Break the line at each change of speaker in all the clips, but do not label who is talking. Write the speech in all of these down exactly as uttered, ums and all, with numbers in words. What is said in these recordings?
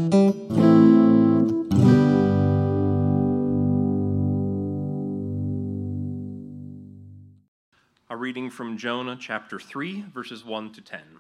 A reading from Jonah chapter three, verses one to ten.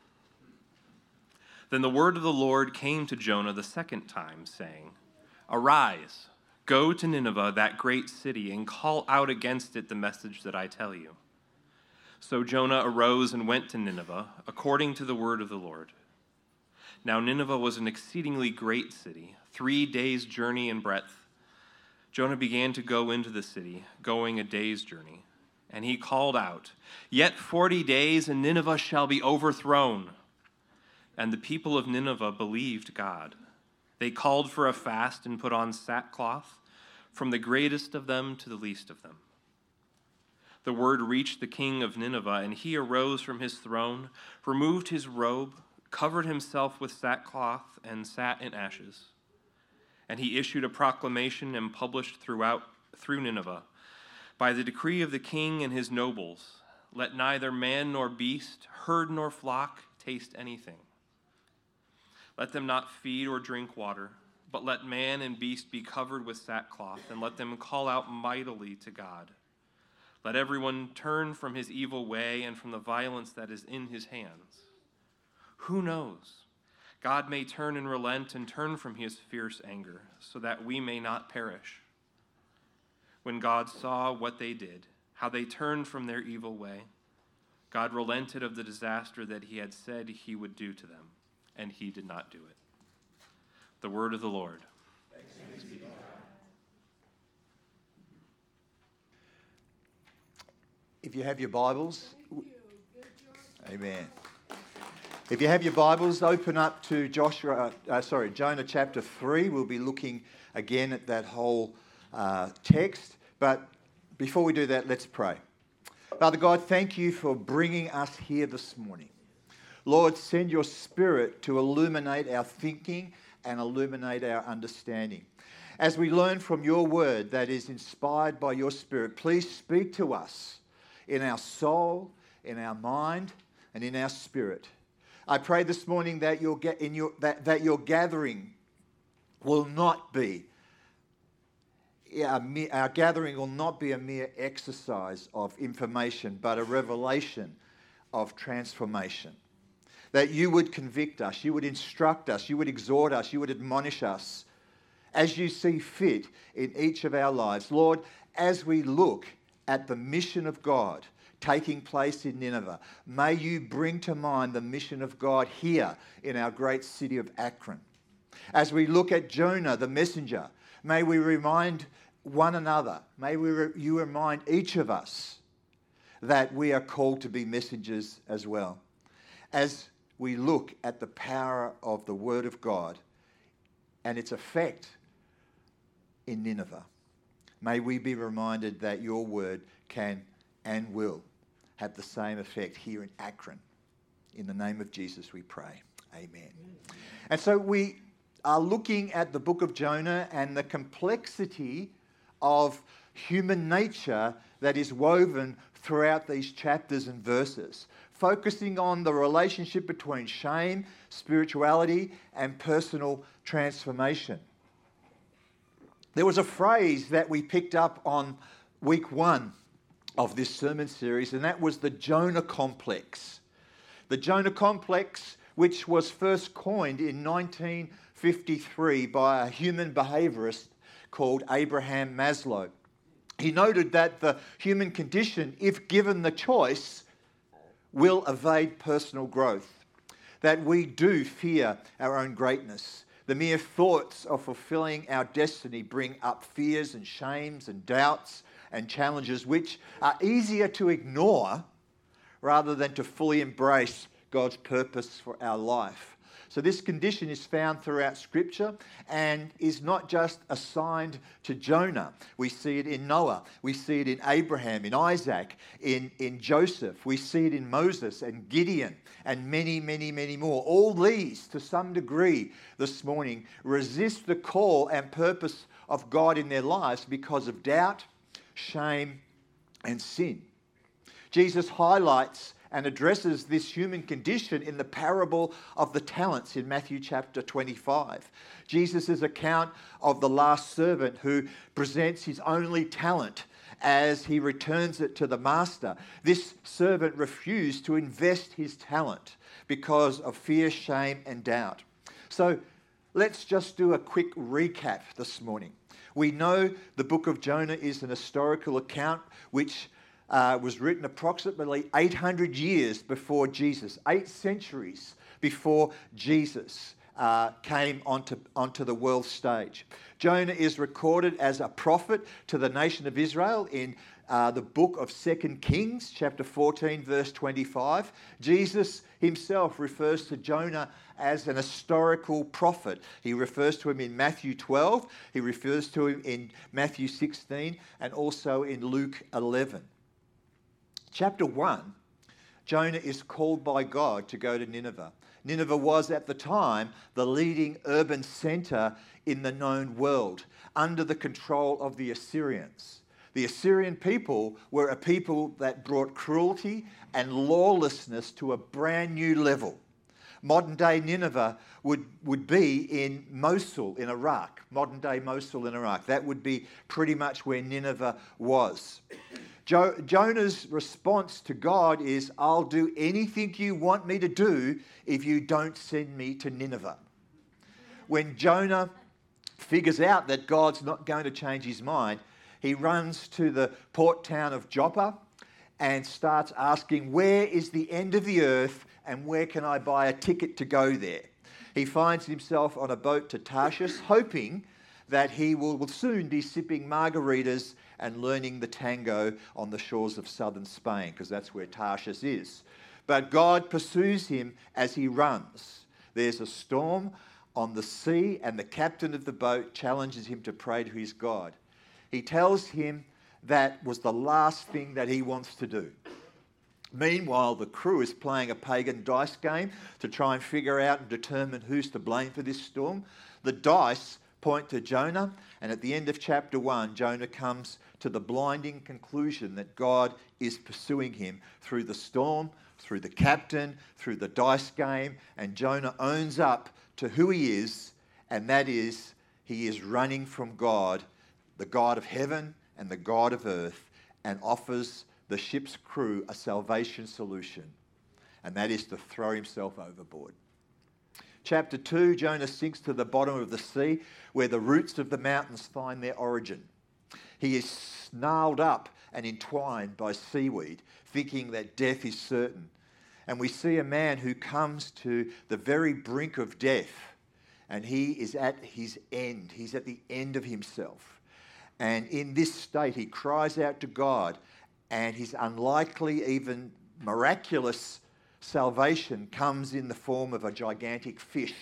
Then the word of the Lord came to Jonah the second time, saying, Arise, go to Nineveh, that great city, and call out against it the message that I tell you. So Jonah arose and went to Nineveh, according to the word of the Lord. Now Nineveh was an exceedingly great city, three days' journey in breadth. Jonah began to go into the city, going a day's journey. And he called out, Yet forty days, and Nineveh shall be overthrown. And the people of Nineveh believed God. They called for a fast and put on sackcloth, from the greatest of them to the least of them. The word reached the king of Nineveh, and he arose from his throne, removed his robe, covered himself with sackcloth, and sat in ashes. And he issued a proclamation and published throughout through Nineveh, By the decree of the king and his nobles, let neither man nor beast, herd nor flock taste anything. Let them not feed or drink water, but let man and beast be covered with sackcloth, and let them call out mightily to God. Let everyone turn from his evil way and from the violence that is in his hands. Who knows? God may turn and relent and turn from his fierce anger, so that we may not perish. When God saw what they did, how they turned from their evil way, God relented of the disaster that he had said he would do to them, and he did not do it. The word of the Lord. Thanks be to God.
If you have your Bibles, amen. If you have your Bibles, open up to Joshua, uh, sorry, Jonah chapter three. We'll be looking again at that whole Uh, text, but before we do that, let's pray. Father God, thank you for bringing us here this morning. Lord, send your Spirit to illuminate our thinking and illuminate our understanding. As we learn from your word that is inspired by your Spirit, please speak to us in our soul, in our mind, and in our spirit. I pray this morning that your, in your, that, that your gathering will not be Our gathering will not be a mere exercise of information, but a revelation of transformation. That you would convict us, you would instruct us, you would exhort us, you would admonish us as you see fit in each of our lives. Lord, as we look at the mission of God taking place in Nineveh, may you bring to mind the mission of God here in our great city of Akron. As we look at Jonah, the messenger, may we remind one another, may we re- you remind each of us that we are called to be messengers as well. As we look at the power of the Word of God and its effect in Nineveh, may we be reminded that your Word can and will have the same effect here in Akron. In the name of Jesus we pray. Amen. And so we are looking at the book of Jonah and the complexity of human nature that is woven throughout these chapters and verses, focusing on the relationship between shame, spirituality, and personal transformation. There was a phrase that we picked up on week one of this sermon series, and that was the Jonah complex. The Jonah complex, which was first coined in nineteen fifty-three by a human behaviorist called Abraham Maslow. He noted that the human condition, if given the choice, will evade personal growth, that we do fear our own greatness. The mere thoughts of fulfilling our destiny bring up fears and shames and doubts and challenges which are easier to ignore rather than to fully embrace God's purpose for our life. So this condition is found throughout Scripture and is not just assigned to Jonah. We see it in Noah. We see it in Abraham, in Isaac, in, in Joseph. We see it in Moses and Gideon and many, many, many more. All these, to some degree this morning, resist the call and purpose of God in their lives because of doubt, shame, and sin. Jesus highlights and addresses this human condition in the parable of the talents in Matthew chapter twenty-five. Jesus' account of the last servant who presents his only talent as he returns it to the master. This servant refused to invest his talent because of fear, shame, and doubt. So let's just do a quick recap this morning. We know the book of Jonah is an historical account which uh, was written approximately eight hundred years before Jesus, eight centuries before Jesus uh, came onto, onto the world stage. Jonah is recorded as a prophet to the nation of Israel in uh, the book of Second Kings, chapter fourteen, verse twenty-five. Jesus himself refers to Jonah as an historical prophet. He refers to him in Matthew twelve, he refers to him in Matthew sixteen, and also in Luke eleven. Chapter one, Jonah is called by God to go to Nineveh. Nineveh was at the time the leading urban centre in the known world, under the control of the Assyrians. The Assyrian people were a people that brought cruelty and lawlessness to a brand new level. Modern-day Nineveh would, would be in Mosul in Iraq, modern-day Mosul in Iraq. That would be pretty much where Nineveh was. Jo- Jonah's response to God is, I'll do anything you want me to do if you don't send me to Nineveh. When Jonah figures out that God's not going to change his mind, he runs to the port town of Joppa and starts asking, where is the end of the earth and where can I buy a ticket to go there? He finds himself on a boat to Tarshish, hoping that he will soon be sipping margaritas and learning the tango on the shores of southern Spain, because that's where Tarshish is. But God pursues him as he runs. There's a storm on the sea, and the captain of the boat challenges him to pray to his God. He tells him that was the last thing that he wants to do. Meanwhile, the crew is playing a pagan dice game to try and figure out and determine who's to blame for this storm. The dice point to Jonah, and at the end of chapter one, Jonah comes to the blinding conclusion that God is pursuing him through the storm, through the captain, through the dice game, and Jonah owns up to who he is, and that is he is running from God, the God of heaven and the God of earth, and offers the ship's crew a salvation solution, and that is to throw himself overboard. Chapter two, Jonah sinks to the bottom of the sea where the roots of the mountains find their origin. He is snarled up and entwined by seaweed, thinking that death is certain. And we see a man who comes to the very brink of death, and he is at his end. He's at the end of himself. And in this state, he cries out to God, and his unlikely, even miraculous salvation comes in the form of a gigantic fish.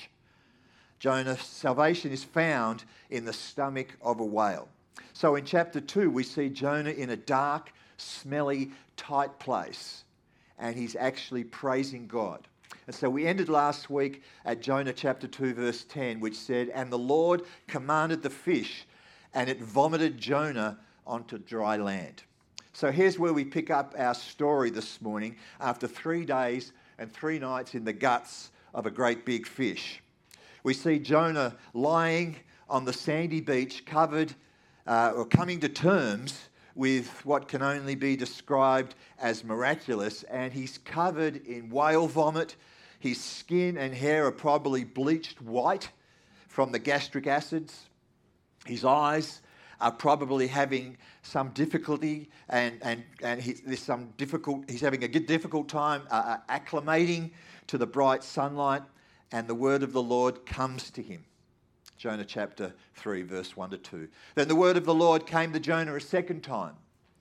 Jonah's salvation is found in the stomach of a whale. So in chapter two, we see Jonah in a dark, smelly, tight place, and he's actually praising God. And so we ended last week at Jonah chapter two, verse ten, which said, and the Lord commanded the fish, and it vomited Jonah onto dry land. So here's where we pick up our story this morning after three days and three nights in the guts of a great big fish. We see Jonah lying on the sandy beach, covered uh, or coming to terms with what can only be described as miraculous, and he's covered in whale vomit. His skin and hair are probably bleached white from the gastric acids. His eyes are probably having some difficulty, and and and he, there's some difficult. He's having a difficult time uh, acclimating to the bright sunlight, and the word of the Lord comes to him. Jonah chapter three, verse one to two. Then the word of the Lord came to Jonah a second time.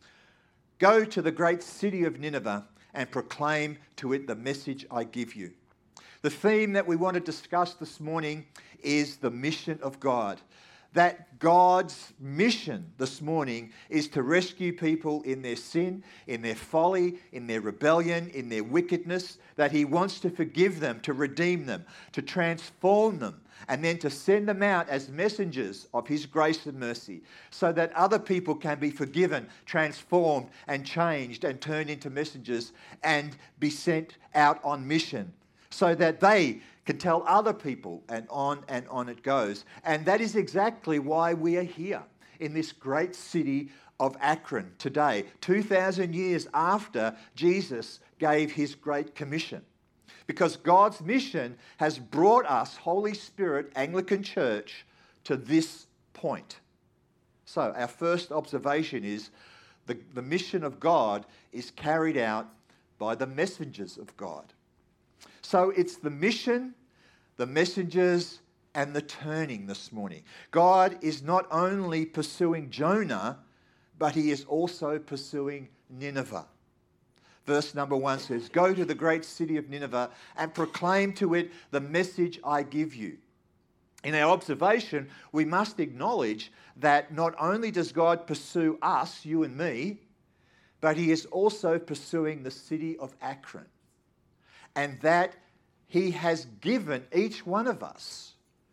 Go to the great city of Nineveh and proclaim to it the message I give you. The theme that we want to discuss this morning is the mission of God. that God's mission this morning is to rescue people in their sin, in their folly, in their rebellion, in their wickedness, that he wants to forgive them, to redeem them, to transform them, and then to send them out as messengers of his grace and mercy so that other people can be forgiven, transformed, and changed and turned into messengers and be sent out on mission so that they can tell other people, and on and on it goes. And that is exactly why we are here in this great city of Akron today, two thousand years after Jesus gave his Great Commission. Because God's mission has brought us, Holy Spirit, Anglican Church, to this point. So our first observation is the, the mission of God is carried out by the messengers of God. So it's the mission, the messengers, and the turning this morning. God is not only pursuing Jonah, but he is also pursuing Nineveh. Verse number one says, "Go to the great city of Nineveh and proclaim to it the message I give you." In our observation, we must acknowledge that not only does God pursue us, you and me, but he is also pursuing the city of Akron. And that he has given each one of us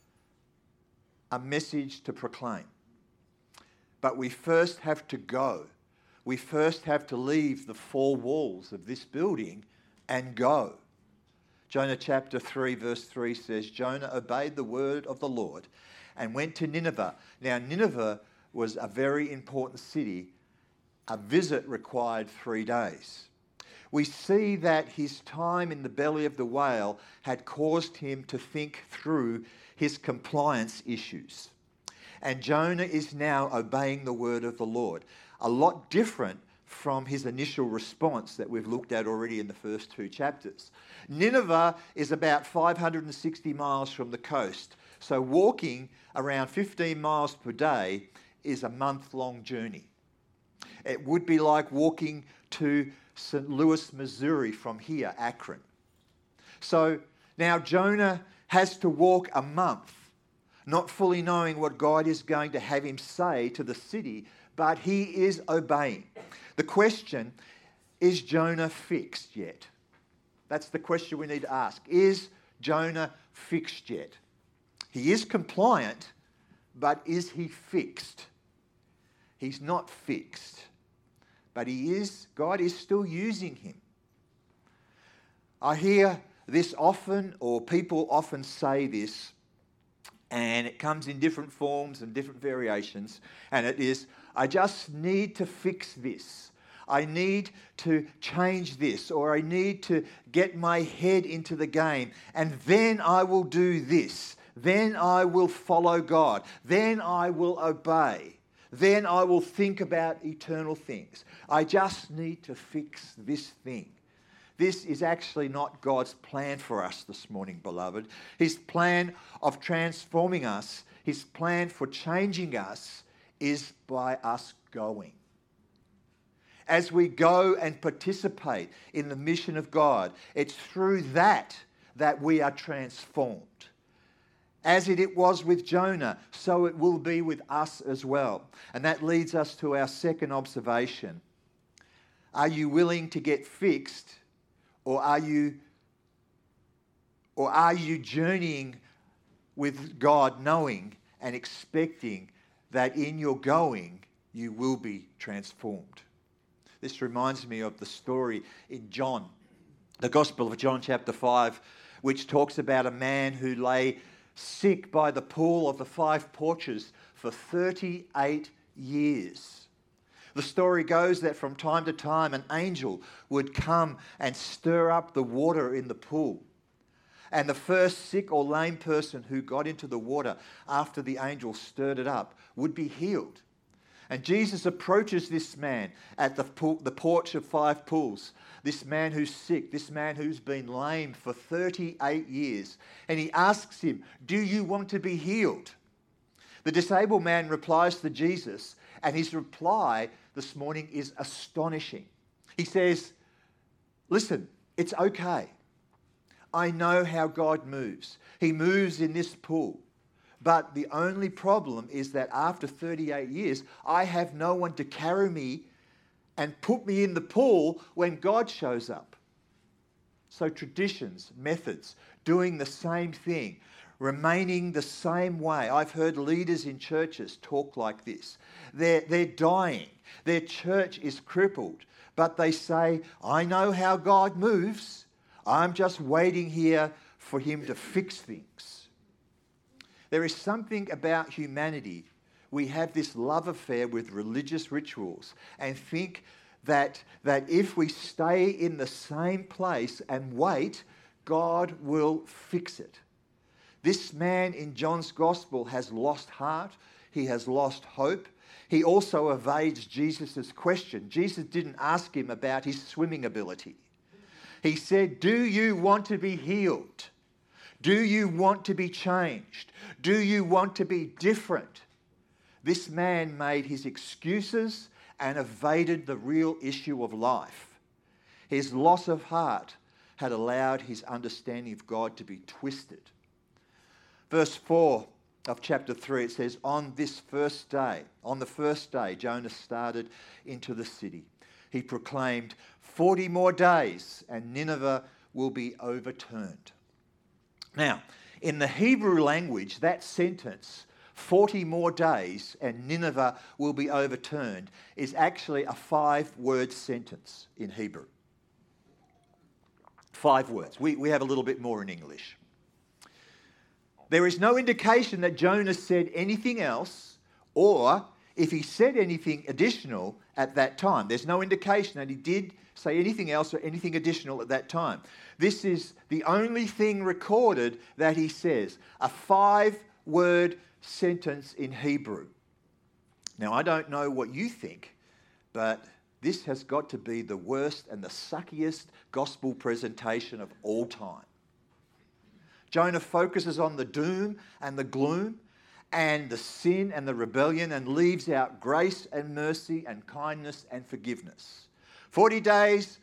a message to proclaim. But we first have to go. We first have to leave the four walls of this building and go. Jonah chapter three verse three says, Jonah obeyed the word of the Lord and went to Nineveh. Now Nineveh was a very important city. A visit required three days. We see that his time in the belly of the whale had caused him to think through his compliance issues. And Jonah is now obeying the word of the Lord. A lot different from his initial response that we've looked at already in the first two chapters. Nineveh is about five hundred sixty miles from the coast. So walking around fifteen miles per day is a month-long journey. It would be like walking to Saint Louis, Missouri from here, Akron. So now Jonah has to walk a month, not fully knowing what God is going to have him say to the city, but he is obeying. The question, is Jonah fixed yet? That's the question we need to ask. Is Jonah fixed yet? He is compliant, but is he fixed? He's not fixed, but he is, God is still using him. I hear this often, or people often say this, and it comes in different forms and different variations, and it is, I just need to fix this. I need to change this, or I need to get my head into the game, and then I will do this. Then I will follow God. Then I will obey. Then I will think about eternal things. I just need to fix this thing. This is actually not God's plan for us this morning, beloved. His plan of transforming us, his plan for changing us, is by us going. As we go and participate in the mission of God, it's through that that we are transformed. As it was with Jonah, so it will be with us as well. And that leads us to our second observation. Are you willing to get fixed, or are you, or are you journeying with God, knowing and expecting that in your going you will be transformed? This reminds me of the story in John, the Gospel of John chapter five, which talks about a man who lay sick by the pool of the five porches for thirty-eight years. The story goes that from time to time an angel would come and stir up the water in the pool. And the first sick or lame person who got into the water after the angel stirred it up would be healed. And Jesus approaches this man at the, pool, the porch of five pools, this man who's sick, this man who's been lame for thirty-eight years. And he asks him, do you want to be healed? The disabled man replies to Jesus, and his reply this morning is astonishing. He says, listen, it's okay. I know how God moves. He moves in this pool. But the only problem is that after thirty-eight years, I have no one to carry me and put me in the pool when God shows up. So traditions, methods, doing the same thing, remaining the same way. I've heard leaders in churches talk like this. They're, they're dying. Their church is crippled. But they say, I know how God moves. I'm just waiting here for him to fix things. There is something about humanity. We have this love affair with religious rituals and think that, that if we stay in the same place and wait, God will fix it. This man in John's Gospel has lost heart. He has lost hope. He also evades Jesus' question. Jesus didn't ask him about his swimming ability. He said, do you want to be healed? Do you want to be changed? Do you want to be different? This man made his excuses and evaded the real issue of life. His loss of heart had allowed his understanding of God to be twisted. Verse four of chapter three, it says, on this first day, on the first day, Jonah started into the city. He proclaimed, forty more days and Nineveh will be overturned. Now, in the Hebrew language, that sentence, forty more days and Nineveh will be overturned, is actually a five-word sentence in Hebrew. Five words. We, we have a little bit more in English. There is no indication that Jonah said anything else, or if he said anything additional at that time. There's no indication that he did say anything else or anything additional at that time. This is the only thing recorded that he says, a five-word sentence in Hebrew. Now, I don't know what you think, but this has got to be the worst and the suckiest gospel presentation of all time. Jonah focuses on the doom and the gloom and the sin and the rebellion and leaves out grace and mercy and kindness and forgiveness. Forty days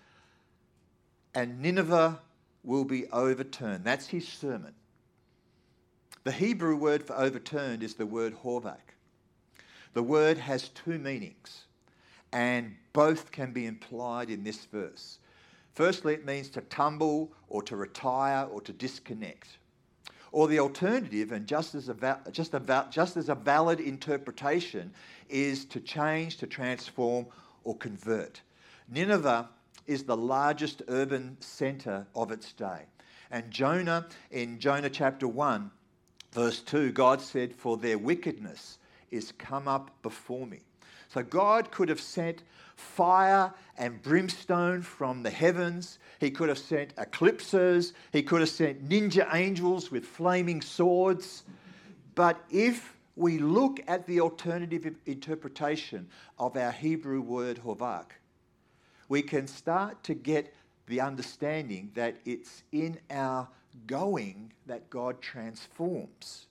and Nineveh will be overturned. That's his sermon. The Hebrew word for overturned is the word horvak. The word has two meanings, and both can be implied in this verse. Firstly, it means to tumble or to retire or to disconnect. Or the alternative, and just as a, va- just, a va- just as a valid interpretation, is to change, to transform, or convert. Nineveh is the largest urban centre of its day. And Jonah, in Jonah chapter one, verse two, God said, for their wickedness is come up before me. So God could have sent fire and brimstone from the heavens. He could have sent eclipses. He could have sent ninja angels with flaming swords. But if we look at the alternative interpretation of our Hebrew word horvak, we can start to get the understanding that it's in our going that God transforms.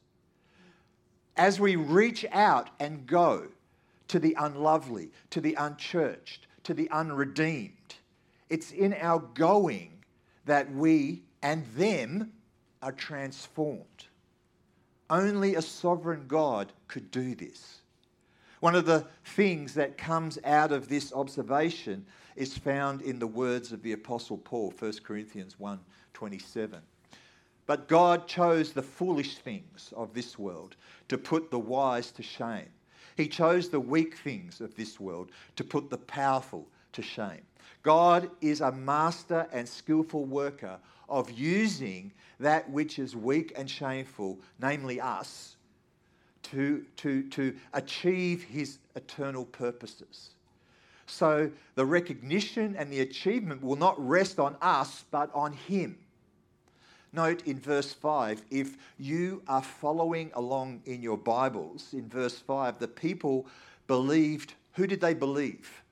As we reach out and go to the unlovely, to the unchurched, to the unredeemed, it's in our going that we and them are transformed. Only a sovereign God could do this. One of the things that comes out of this observation is found in the words of the Apostle Paul, First Corinthians one twenty-seven. But God chose the foolish things of this world to put the wise to shame. He chose the weak things of this world to put the powerful to shame. God is a master and skillful worker of using that which is weak and shameful, namely us, to, to, to achieve his eternal purposes. So the recognition and the achievement will not rest on us, but on him. Note in verse five, if you are following along in your Bibles, in verse five, the people believed, who did they believe?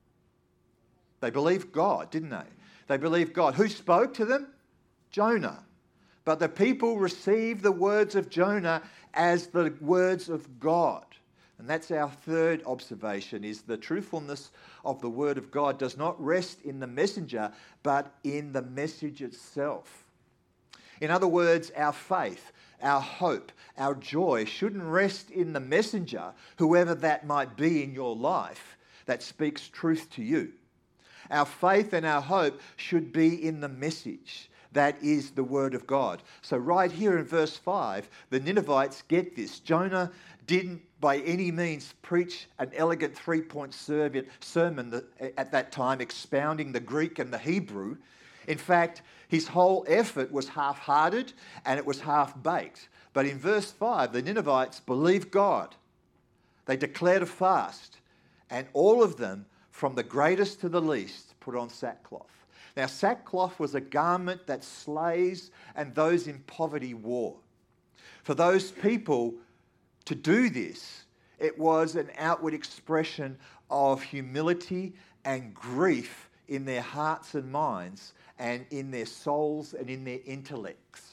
They believed God, didn't they? They believed God. Who spoke to them? Jonah. But the people received the words of Jonah as the words of God. And that's our third observation, is the truthfulness of the word of God does not rest in the messenger, but in the message itself. In other words, our faith, our hope, our joy shouldn't rest in the messenger, whoever that might be in your life, that speaks truth to you. Our faith and our hope should be in the message that is the word of God. So right here in verse five, the Ninevites get this. Jonah didn't by any means preach an elegant three-point sermon at that time, expounding the Greek and the Hebrew. In fact, his whole effort was half-hearted and it was half-baked. But in verse five, the Ninevites believed God. They declared a fast, and all of them, from the greatest to the least, put on sackcloth. Now, sackcloth was a garment that slaves and those in poverty wore. For those people to do this, it was an outward expression of humility and grief in their hearts and minds, and in their souls and in their intellects.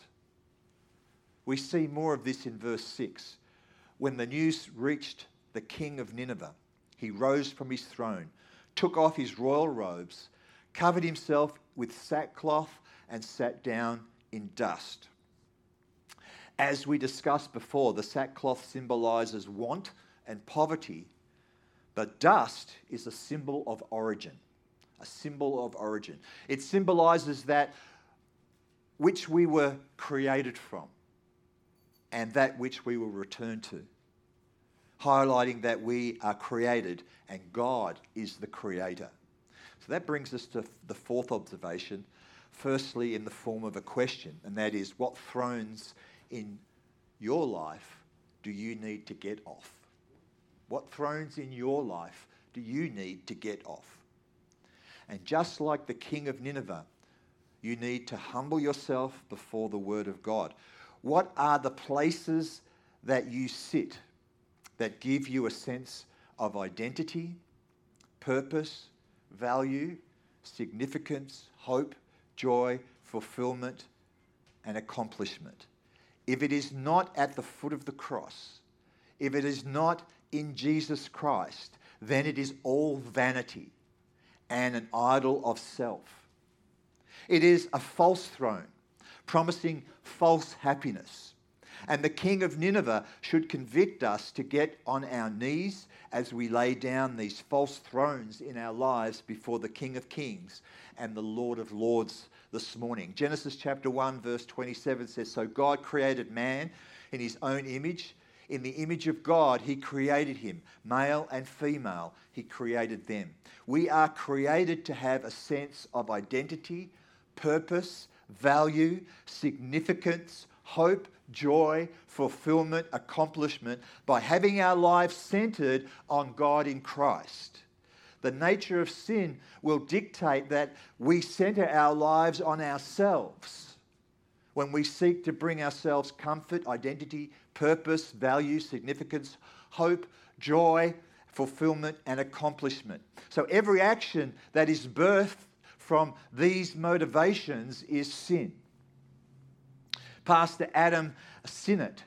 We see more of this in verse six. When the news reached the king of Nineveh, he rose from his throne, took off his royal robes, covered himself with sackcloth, and sat down in dust. As we discussed before, the sackcloth symbolizes want and poverty, but dust is a symbol of origin. A symbol of origin. It symbolizes that which we were created from and that which we will return to, highlighting that we are created and God is the creator. So that brings us to the fourth observation, firstly in the form of a question, and that is, what thrones in your life do you need to get off? What thrones in your life do you need to get off? And just like the king of Nineveh, you need to humble yourself before the word of God. What are the places that you sit that give you a sense of identity, purpose, value, significance, hope, joy, fulfillment, and accomplishment? If it is not at the foot of the cross, if it is not in Jesus Christ, then it is all vanity and an idol of self. It is a false throne, promising false happiness. And the king of Nineveh should convict us to get on our knees as we lay down these false thrones in our lives before the King of Kings and the Lord of Lords this morning. Genesis chapter one verse twenty-seven says, "So God created man in his own image. In the image of God, he created him. Male and female, he created them." We are created to have a sense of identity, purpose, value, significance, hope, joy, fulfillment, accomplishment by having our lives centered on God in Christ. The nature of sin will dictate that we center our lives on ourselves when we seek to bring ourselves comfort, identity, purpose, value, significance, hope, joy, fulfillment, and accomplishment. So every action that is birthed from these motivations is sin. Pastor Adam Sinnott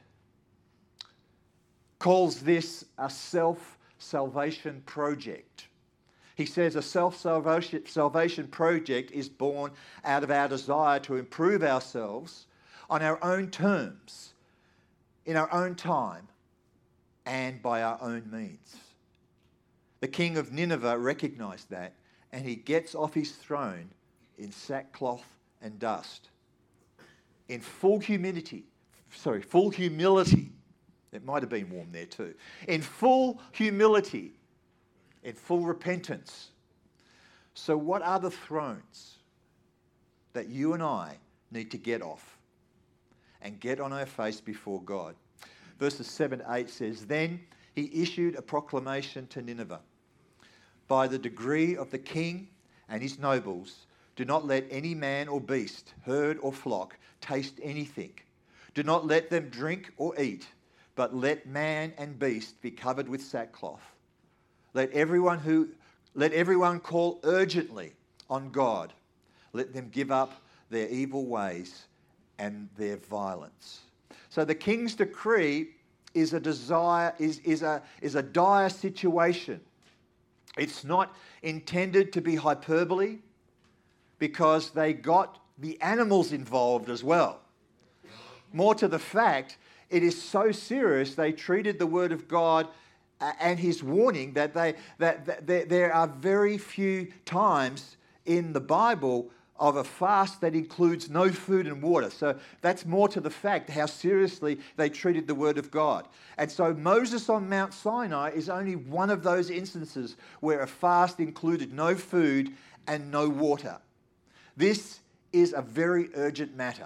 calls this a self-salvation project. He says a self-salvation project is born out of our desire to improve ourselves on our own terms, in our own time, and by our own means. The king of Nineveh recognized that, and he gets off his throne in sackcloth and dust. In full humility, sorry, full humility. It might have been warm there too. In full humility, in full repentance. So what are the thrones that you and I need to get off and get on our face before God? Verses seven to eight says, "Then he issued a proclamation to Nineveh. By the decree of the king and his nobles, do not let any man or beast, herd or flock, taste anything. Do not let them drink or eat, but let man and beast be covered with sackcloth. Let everyone who let everyone call urgently on God. Let them give up their evil ways and their violence." So the king's decree is a desire, is, is a is a dire situation. It's not intended to be hyperbole because they got the animals involved as well. More to the fact, it is so serious they treated the word of God uh, and his warning that they that, that there, there are very few times in the Bible of a fast that includes no food and water. So that's more to the fact how seriously they treated the word of God. And so Moses on Mount Sinai is only one of those instances where a fast included no food and no water. This is a very urgent matter.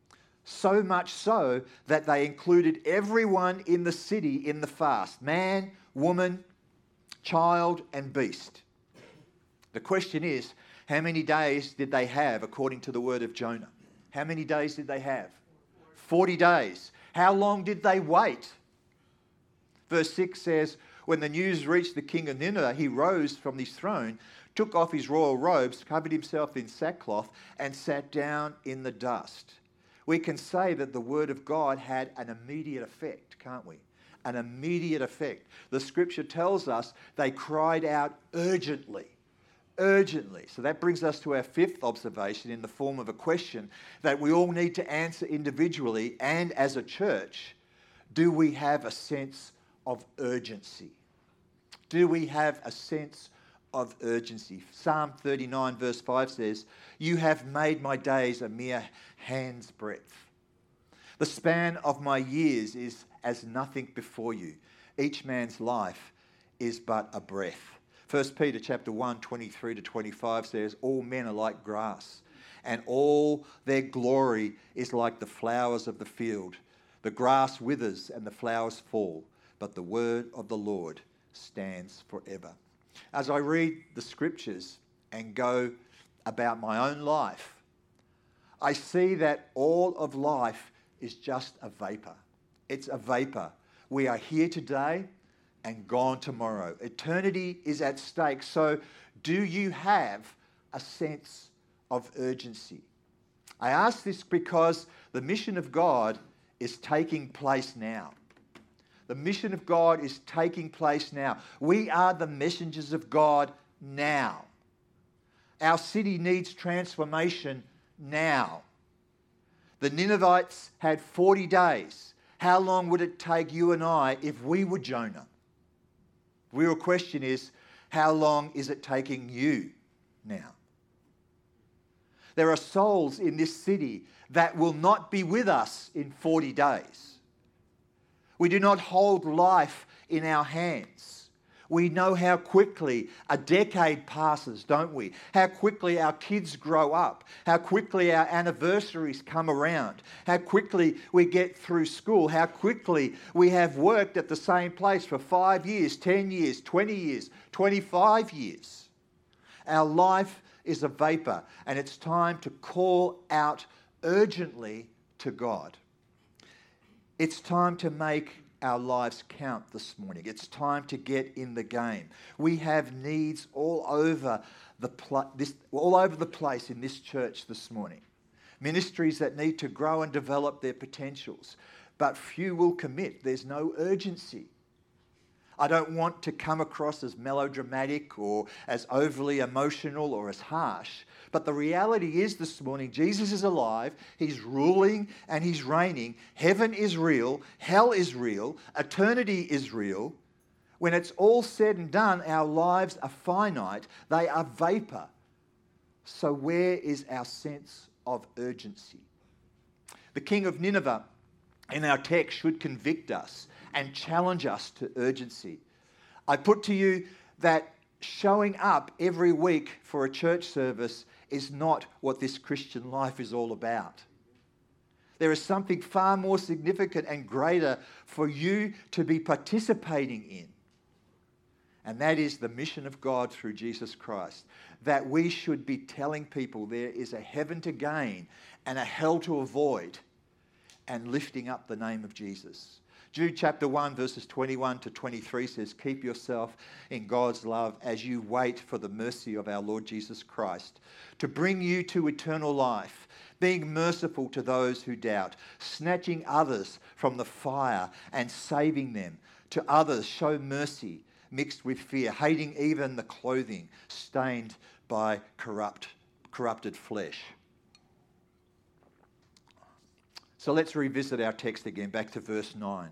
So much so that they included everyone in the city in the fast: man, woman, child, and beast. The question is, how many days did they have according to the word of Jonah? How many days did they have? forty days. How long did they wait? Verse six says, when the news reached the king of Nineveh, he rose from his throne, took off his royal robes, covered himself in sackcloth, and sat down in the dust. We can say that the word of God had an immediate effect, can't we? An immediate effect. The scripture tells us they cried out urgently. Urgently. So that brings us to our fifth observation in the form of a question that we all need to answer individually and as a church. Do we have a sense of urgency? Do we have a sense of urgency? Psalm thirty-nine verse five says, "You have made my days a mere hand's breadth. The span of my years is as nothing before you. Each man's life is but a breath." First Peter chapter one, twenty-three to twenty-five says, "All men are like grass, and all their glory is like the flowers of the field. The grass withers and the flowers fall, but the word of the Lord stands forever." As I read the scriptures and go about my own life, I see that all of life is just a vapor. It's a vapor. We are here today and gone tomorrow. Eternity is at stake. So do you have a sense of urgency? I ask this because the mission of God is taking place now. The mission of God is taking place now. We are the messengers of God now. Our city needs transformation now. The Ninevites had forty days. How long would it take you and I if we were Jonah? The real question is, how long is it taking you now? There are souls in this city that will not be with us in forty days. We do not hold life in our hands. We know how quickly a decade passes, don't we? How quickly our kids grow up, how quickly our anniversaries come around, how quickly we get through school, how quickly we have worked at the same place for five years, ten years, twenty years, twenty-five years. Our life is a vapor, and it's time to call out urgently to God. It's time to make our lives count this morning. It's time to get in the game. We have needs all over the pl- this all over the place in this church this morning. Ministries that need to grow and develop their potentials, but few will commit. There's no urgency. I don't want to come across as melodramatic or as overly emotional or as harsh. But the reality is this morning, Jesus is alive, he's ruling and he's reigning. Heaven is real, hell is real, eternity is real. When it's all said and done, our lives are finite, they are vapor. So where is our sense of urgency? The king of Nineveh in our text should convict us and challenge us to urgency. I put to you that showing up every week for a church service is not what this Christian life is all about. There is something far more significant and greater for you to be participating in. And that is the mission of God through Jesus Christ. That we should be telling people there is a heaven to gain and a hell to avoid, and lifting up the name of Jesus. Jude chapter one verses twenty-one to twenty-three says, "Keep yourself in God's love as you wait for the mercy of our Lord Jesus Christ to bring you to eternal life, being merciful to those who doubt, snatching others from the fire and saving them. To others show mercy mixed with fear, hating even the clothing stained by corrupt, corrupted flesh." So let's revisit our text again, back to verse nine.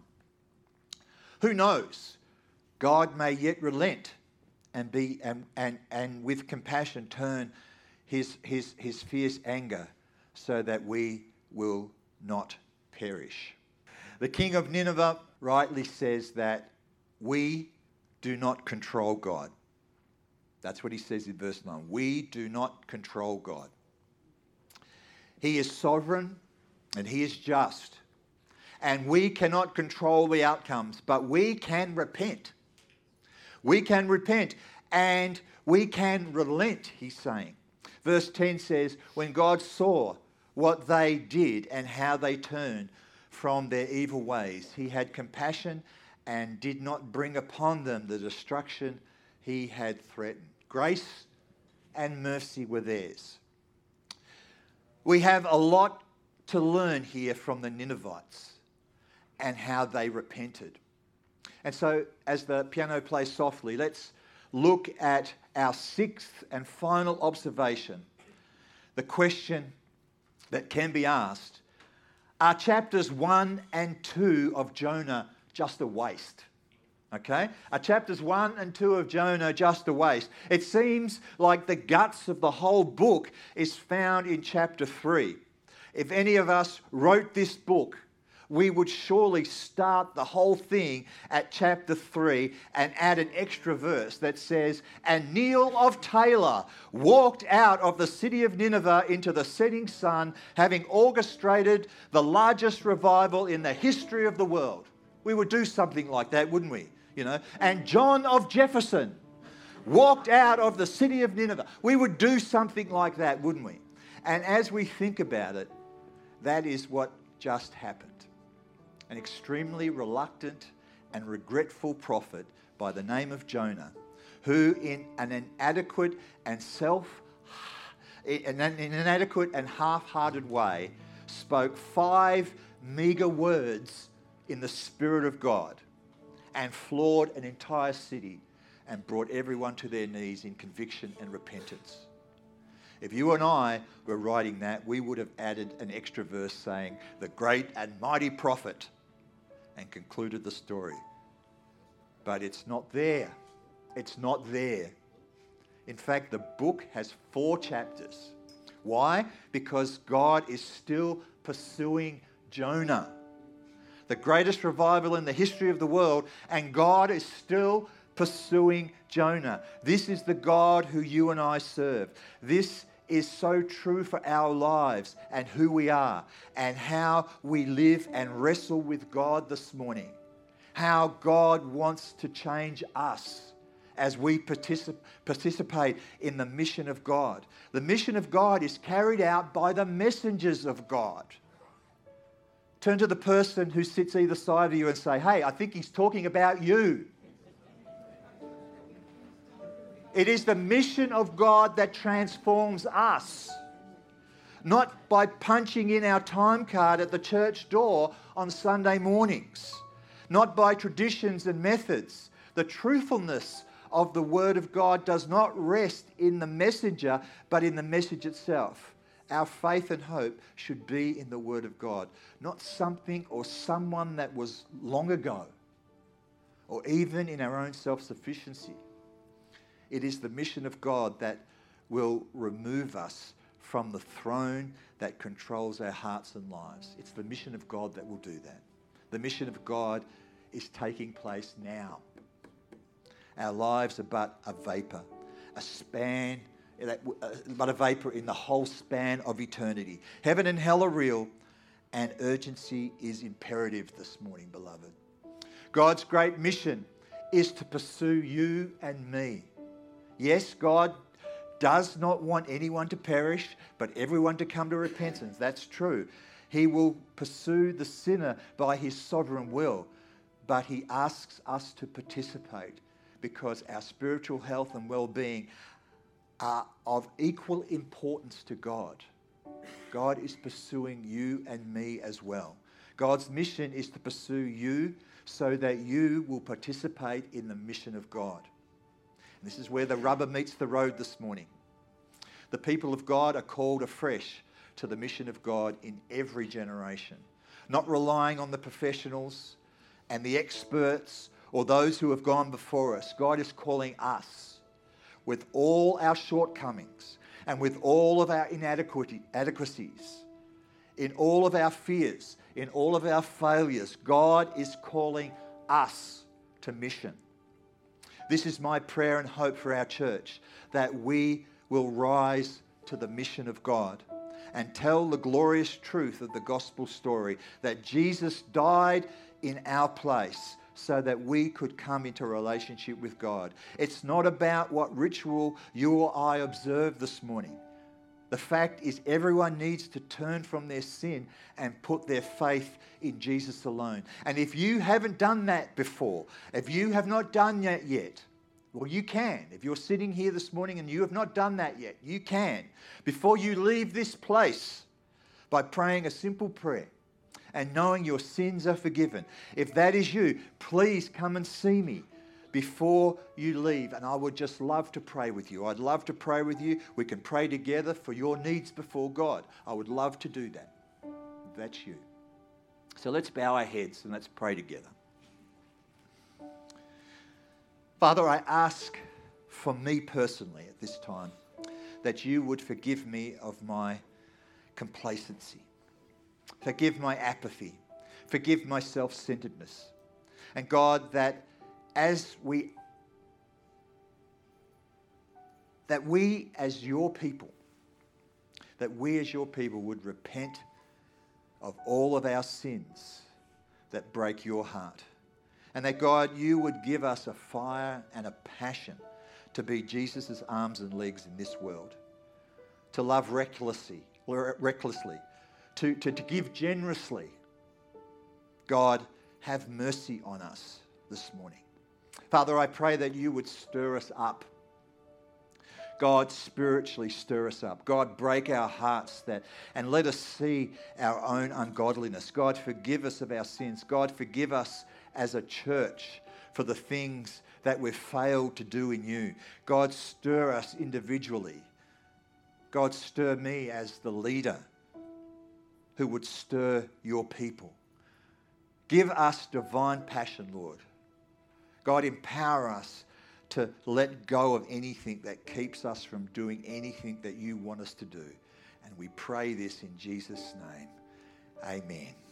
Who knows? God may yet relent and be and and, and with compassion turn his, his, his fierce anger so that we will not perish. The king of Nineveh rightly says that we do not control God. That's what he says in verse nine. We do not control God. He is sovereign and he is just. And we cannot control the outcomes, but we can repent. We can repent and we can relent, he's saying. Verse ten says, when God saw what they did and how they turned from their evil ways, he had compassion and did not bring upon them the destruction he had threatened. Grace and mercy were theirs. We have a lot to learn here from the Ninevites and how they repented. And so, as the piano plays softly, let's look at our sixth and final observation. The question that can be asked, are chapters one and two of Jonah just a waste? Okay? Are chapters one and two of Jonah just a waste? It seems like the guts of the whole book is found in chapter three. If any of us wrote this book, we would surely start the whole thing at chapter three and add an extra verse that says, and Neil of Taylor walked out of the city of Nineveh into the setting sun, having orchestrated the largest revival in the history of the world. We would do something like that, wouldn't we? You know, and John of Jefferson walked out of the city of Nineveh. We would do something like that, wouldn't we? And as we think about it, that is what just happened. An extremely reluctant and regretful prophet by the name of Jonah, who in an inadequate and self, in an inadequate and half-hearted way, spoke five meager words in the Spirit of God and floored an entire city and brought everyone to their knees in conviction and repentance. If you and I were writing that, we would have added an extra verse saying, the great and mighty prophet, and concluded the story. But it's not there. It's not there. In fact, the book has four chapters. Why? Because God is still pursuing Jonah. The greatest revival in the history of the world, and God is still pursuing Jonah. This is the God who you and I serve. This is so true for our lives and who we are and how we live and wrestle with God this morning. How God wants to change us as we particip- participate in the mission of God. The mission of God is carried out by the messengers of God. Turn to the person who sits either side of you and say, hey, I think he's talking about you. It is the mission of God that transforms us, not by punching in our time card at the church door on Sunday mornings, not by traditions and methods. The truthfulness of the Word of God does not rest in the messenger, but in the message itself. Our faith and hope should be in the Word of God, not something or someone that was long ago, or even in our own self-sufficiency. It is the mission of God that will remove us from the throne that controls our hearts and lives. It's the mission of God that will do that. The mission of God is taking place now. Our lives are but a vapor, a span, but a vapor in the whole span of eternity. Heaven and hell are real, and urgency is imperative this morning, beloved. God's great mission is to pursue you and me. Yes, God does not want anyone to perish, but everyone to come to repentance. That's true. He will pursue the sinner by his sovereign will, but he asks us to participate because our spiritual health and well-being are of equal importance to God. God is pursuing you and me as well. God's mission is to pursue you so that you will participate in the mission of God. And this is where the rubber meets the road this morning. The people of God are called afresh to the mission of God in every generation. not relying on the professionals and the experts or those who have gone before us. God is calling us with all our shortcomings and with all of our inadequacies, in all of our fears, in all of our failures. God is calling us to mission. This is my prayer and hope for our church, that we will rise to the mission of God and tell the glorious truth of the gospel story, that Jesus died in our place so that we could come into relationship with God. It's not about what ritual you or I observed this morning. The fact is, everyone needs to turn from their sin and put their faith in Jesus alone. And if you haven't done that before, if you have not done that yet, well, you can. If you're sitting here this morning and you have not done that yet, you can. Before you leave this place, by praying a simple prayer and knowing your sins are forgiven. If that is you, please come and see me before you leave, and I would just love to pray with you. I'd love to pray with you. We can pray together for your needs before God. I would love to do that. If that's you. So let's bow our heads and let's pray together. Father, I ask for me personally at this time that you would forgive me of my complacency. Forgive my apathy. Forgive my self-centeredness. And God, that as we, that we as your people, that we as your people would repent of all of our sins that break your heart. And that, God, you would give us a fire and a passion to be Jesus' arms and legs in this world, to love recklessly, recklessly, to, to, to give generously. God, have mercy on us this morning. Father, I pray that you would stir us up. God, spiritually stir us up. God, break our hearts that, and let us see our own ungodliness. God, forgive us of our sins. God, forgive us as a church for the things that we've failed to do in you. God, stir us individually. God, stir me as the leader who would stir your people. Give us divine passion, Lord. God, empower us to let go of anything that keeps us from doing anything that you want us to do. And we pray this in Jesus' name. Amen.